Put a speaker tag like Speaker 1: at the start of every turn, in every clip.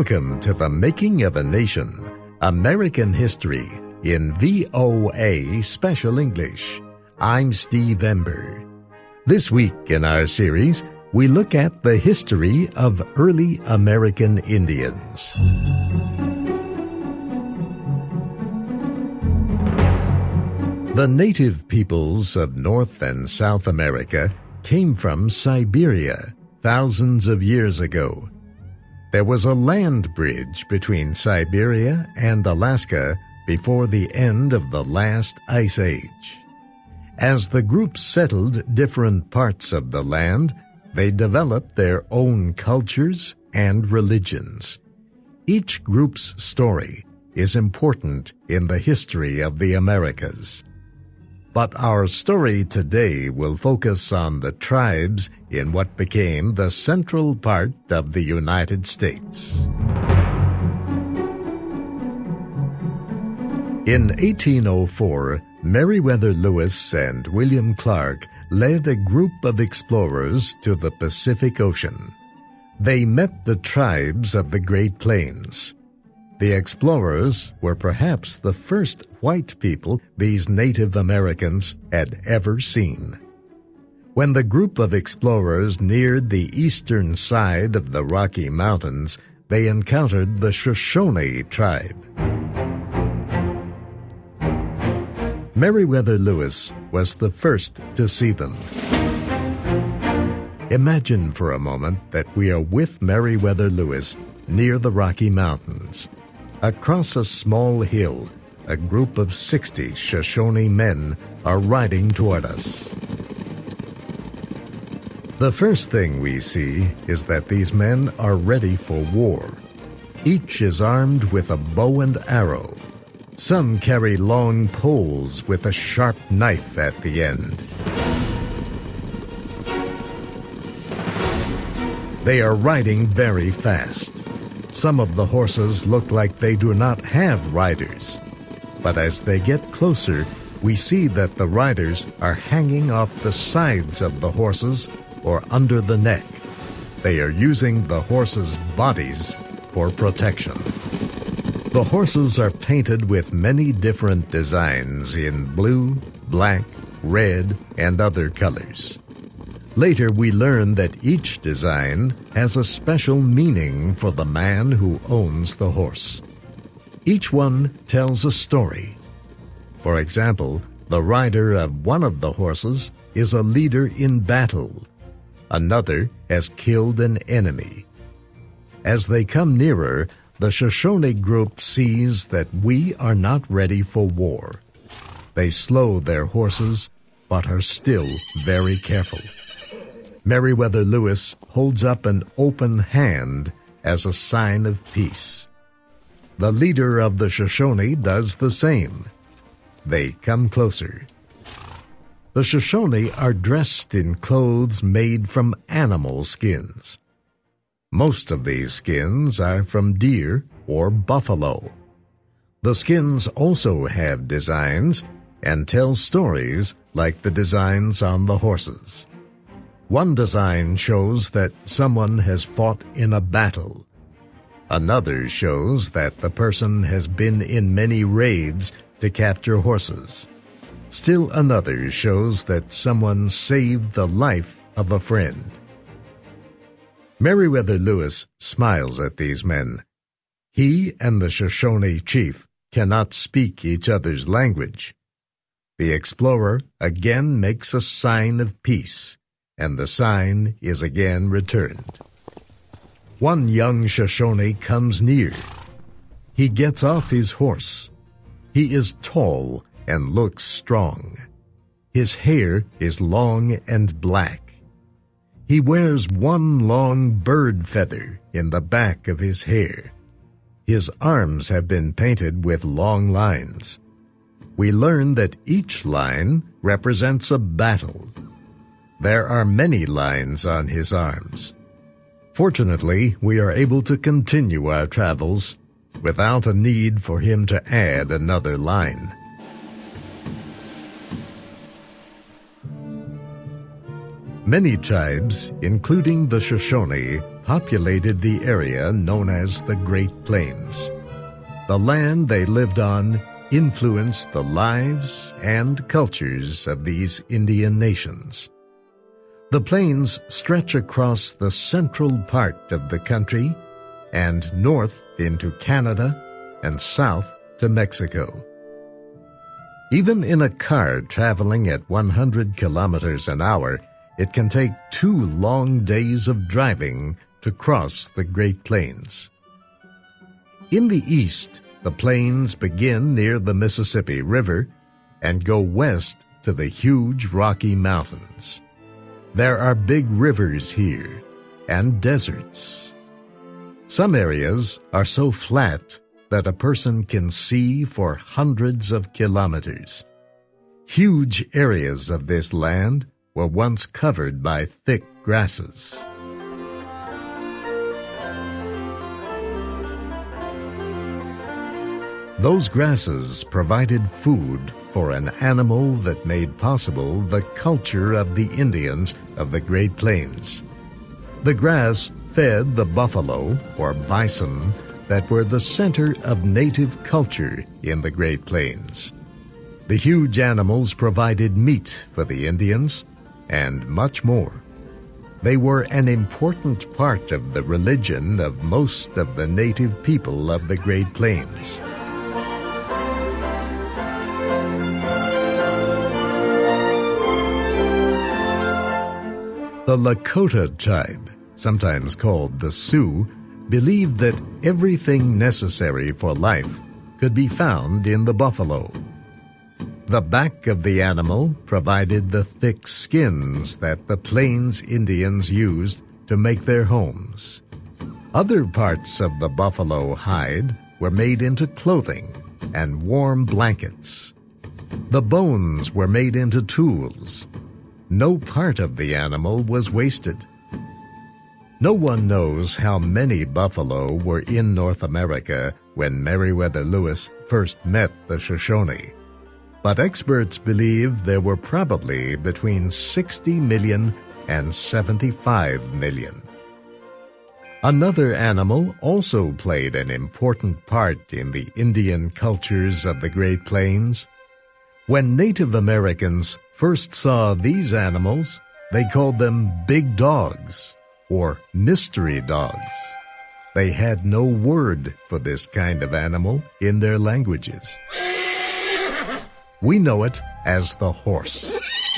Speaker 1: Welcome to The Making of a Nation, American History in VOA Special English. I'm Steve Ember. This week in our series, we look at the history of early American Indians. The native peoples of North and South America came from Siberia thousands of years ago. There was a land bridge between Siberia and Alaska before the end of the last ice age. As the groups settled different parts of the land, they developed their own cultures and religions. Each group's story is important in the history of the Americas. But our story today will focus on the tribes in what became the central part of the United States. In 1804, Meriwether Lewis and William Clark led a group of explorers to the Pacific Ocean. They met the tribes of the Great Plains. The explorers were perhaps the first white people these Native Americans had ever seen. When the group of explorers neared the eastern side of the Rocky Mountains, they encountered the Shoshone tribe. Meriwether Lewis was the first to see them. Imagine for a moment that we are with Meriwether Lewis near the Rocky Mountains. Across a small hill, a group of 60 Shoshone men are riding toward us. The first thing we see is that these men are ready for war. Each is armed with a bow and arrow. Some carry long poles with a sharp knife at the end. They are riding very fast. Some of the horses look like they do not have riders. But as they get closer, we see that the riders are hanging off the sides of the horses or under the neck. They are using the horses' bodies for protection. The horses are painted with many different designs in blue, black, red, and other colors. Later, we learn that each design has a special meaning for the man who owns the horse. Each one tells a story. For example, the rider of one of the horses is a leader in battle. Another has killed an enemy. As they come nearer, the Shoshone group sees that we are not ready for war. They slow their horses, but are still very careful. Meriwether Lewis holds up an open hand as a sign of peace. The leader of the Shoshone does the same. They come closer. The Shoshone are dressed in clothes made from animal skins. Most of these skins are from deer or buffalo. The skins also have designs and tell stories like the designs on the horses. One design shows that someone has fought in a battle. Another shows that the person has been in many raids to capture horses. Still another shows that someone saved the life of a friend. Meriwether Lewis smiles at these men. He and the Shoshone chief cannot speak each other's language. The explorer again makes a sign of peace, and the sign is again returned. One young Shoshone comes near. He gets off his horse. He is tall and looks strong. His hair is long and black. He wears one long bird feather in the back of his hair. His arms have been painted with long lines. We learn that each line represents a battle. There are many lines on his arms. Fortunately, we are able to continue our travels without a need for him to add another line. Many tribes, including the Shoshone, populated the area known as the Great Plains. The land they lived on influenced the lives and cultures of these Indian nations. The plains stretch across the central part of the country and north into Canada and south to Mexico. Even in a car traveling at 100 kilometers an hour, it can take 2 long days of driving to cross the Great Plains. In the east, the plains begin near the Mississippi River and go west to the huge Rocky Mountains. There are big rivers here and deserts. Some areas are so flat that a person can see for hundreds of kilometers. Huge areas of this land were once covered by thick grasses. Those grasses provided food for an animal that made possible the culture of the Indians of the Great Plains. The grass fed the buffalo or bison that were the center of native culture in the Great Plains. The huge animals provided meat for the Indians and much more. They were an important part of the religion of most of the native people of the Great Plains. The Lakota tribe, sometimes called the Sioux, believed that everything necessary for life could be found in the buffalo. The back of the animal provided the thick skins that the Plains Indians used to make their homes. Other parts of the buffalo hide were made into clothing and warm blankets. The bones were made into tools. No part of the animal was wasted. No one knows how many buffalo were in North America when Meriwether Lewis first met the Shoshone, but experts believe there were probably between 60 million and 75 million. Another animal also played an important part in the Indian cultures of the Great Plains. When Native Americans first saw these animals, they called them big dogs or mystery dogs. They had no word for this kind of animal in their languages. We know it as the horse.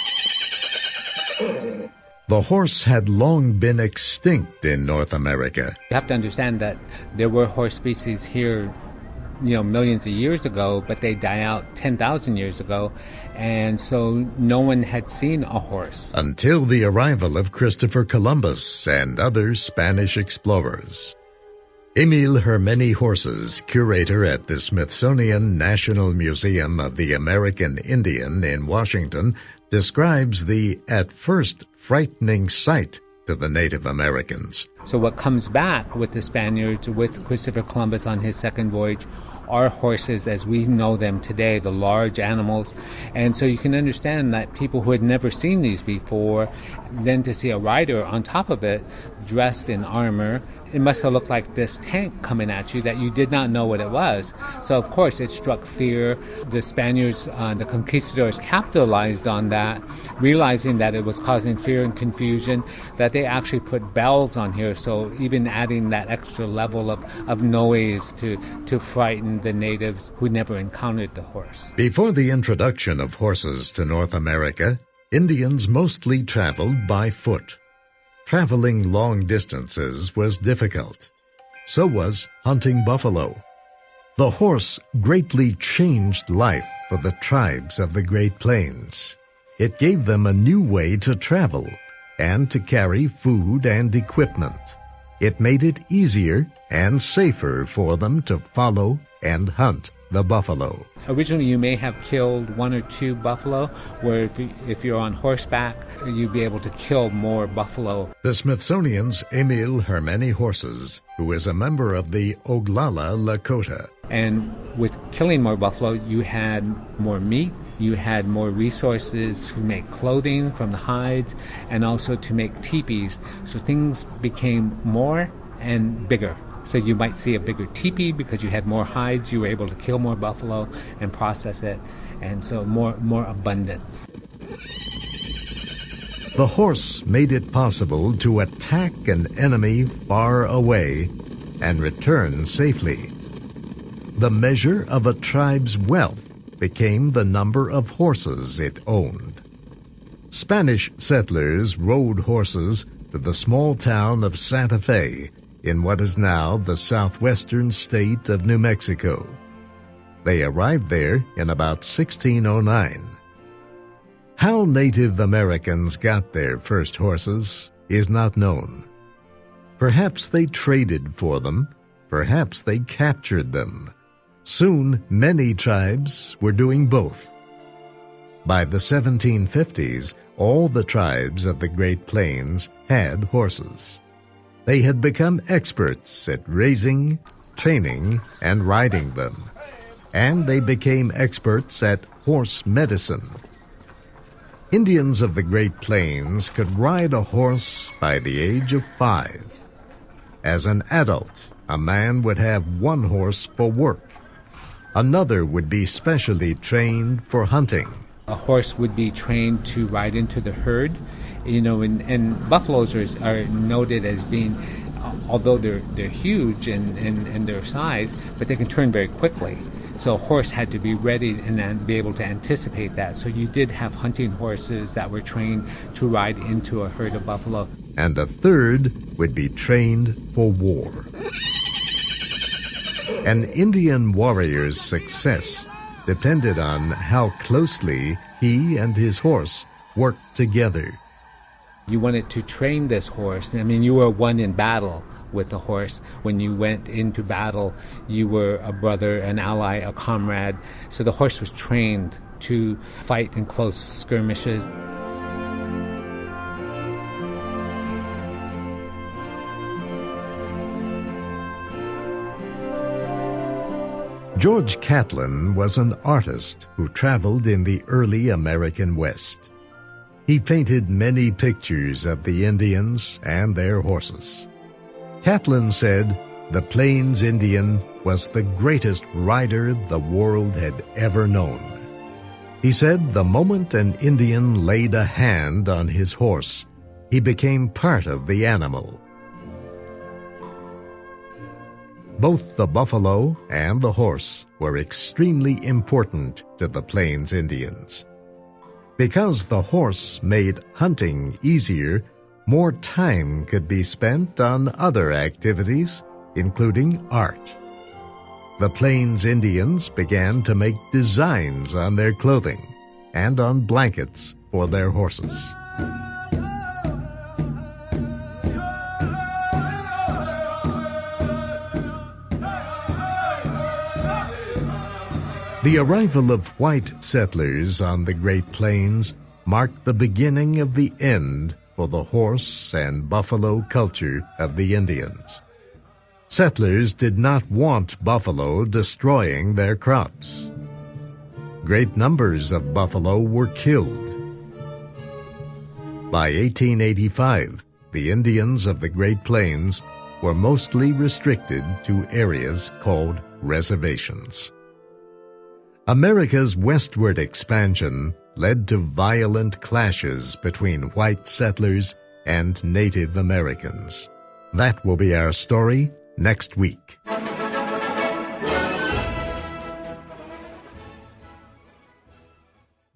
Speaker 1: The horse had long been extinct in North America.
Speaker 2: You have to understand that there were horse species here, millions of years ago, but they died out 10,000 years ago, and so no one had seen a horse.
Speaker 1: Until the arrival of Christopher Columbus and other Spanish explorers. Emil Hermeni Horses, curator at the Smithsonian National Museum of the American Indian in Washington, describes the, at first, frightening sight to the Native Americans.
Speaker 2: So what comes back with the Spaniards, with Christopher Columbus on his second voyage, are horses as we know them today, the large animals. And so you can understand that people who had never seen these before, then to see a rider on top of it, dressed in armor, it must have looked like this tank coming at you that you did not know what it was. So, of course, it struck fear. The Spaniards, the conquistadors, capitalized on that, realizing that it was causing fear and confusion, that they actually put bells on here, so even adding that extra level of noise to frighten the natives who never encountered the horse.
Speaker 1: Before the introduction of horses to North America, Indians mostly traveled by foot. Traveling long distances was difficult. So was hunting buffalo. The horse greatly changed life for the tribes of the Great Plains. It gave them a new way to travel and to carry food and equipment. It made it easier and safer for them to follow and hunt. the buffalo.
Speaker 2: Originally, you may have killed 1 or 2 buffalo, where if you're on horseback, you'd be able to kill more buffalo.
Speaker 1: The Smithsonian's Emil Hermeni Horses, who is a member of the Oglala Lakota.
Speaker 2: And with killing more buffalo, you had more meat, you had more resources to make clothing from the hides, and also to make teepees. So things became more and bigger. So you might see a bigger teepee because you had more hides, you were able to kill more buffalo and process it, and so more abundance.
Speaker 1: The horse made it possible to attack an enemy far away and return safely. The measure of a tribe's wealth became the number of horses it owned. Spanish settlers rode horses to the small town of Santa Fe in what is now the southwestern state of New Mexico. They arrived there in about 1609. How Native Americans got their first horses is not known. Perhaps they traded for them, perhaps they captured them. Soon, many tribes were doing both. By the 1750s, all the tribes of the Great Plains had horses. They had become experts at raising, training, and riding them, and they became experts at horse medicine. Indians of the Great Plains could ride a horse by the age of 5. As an adult, a man would have 1 horse for work. Another would be specially trained for hunting.
Speaker 2: A horse would be trained to ride into the herd. And buffaloes are noted as being, although they're huge in their size, but they can turn very quickly. So a horse had to be ready and then be able to anticipate that. So you did have hunting horses that were trained to ride into a herd of buffalo.
Speaker 1: And a third would be trained for war. An Indian warrior's success depended on how closely he and his horse worked together.
Speaker 2: You wanted to train this horse. You were one in battle with the horse. When you went into battle, you were a brother, an ally, a comrade. So the horse was trained to fight in close skirmishes.
Speaker 1: George Catlin was an artist who traveled in the early American West. He painted many pictures of the Indians and their horses. Catlin said the Plains Indian was the greatest rider the world had ever known. He said the moment an Indian laid a hand on his horse, he became part of the animal. Both the buffalo and the horse were extremely important to the Plains Indians. Because the horse made hunting easier, more time could be spent on other activities, including art. The Plains Indians began to make designs on their clothing and on blankets for their horses. The arrival of white settlers on the Great Plains marked the beginning of the end for the horse and buffalo culture of the Indians. Settlers did not want buffalo destroying their crops. Great numbers of buffalo were killed. By 1885, the Indians of the Great Plains were mostly restricted to areas called reservations. America's westward expansion led to violent clashes between white settlers and Native Americans. That will be our story next week.